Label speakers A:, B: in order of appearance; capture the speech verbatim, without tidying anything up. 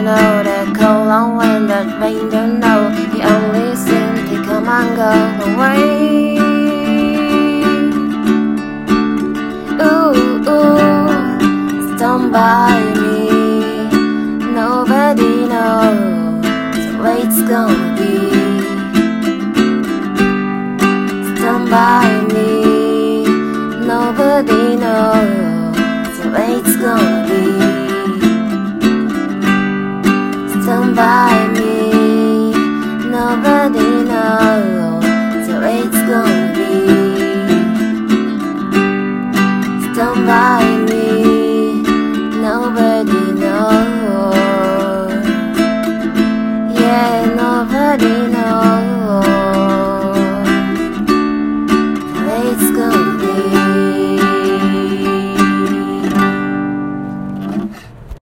A: know that cold long wind that rain don't know. The only seem to come and go away. Ooh, ooh, stand by me. Nobody knows the way it's gonna be. Stand by me. Nobody knows the way it's gonna be. Stand by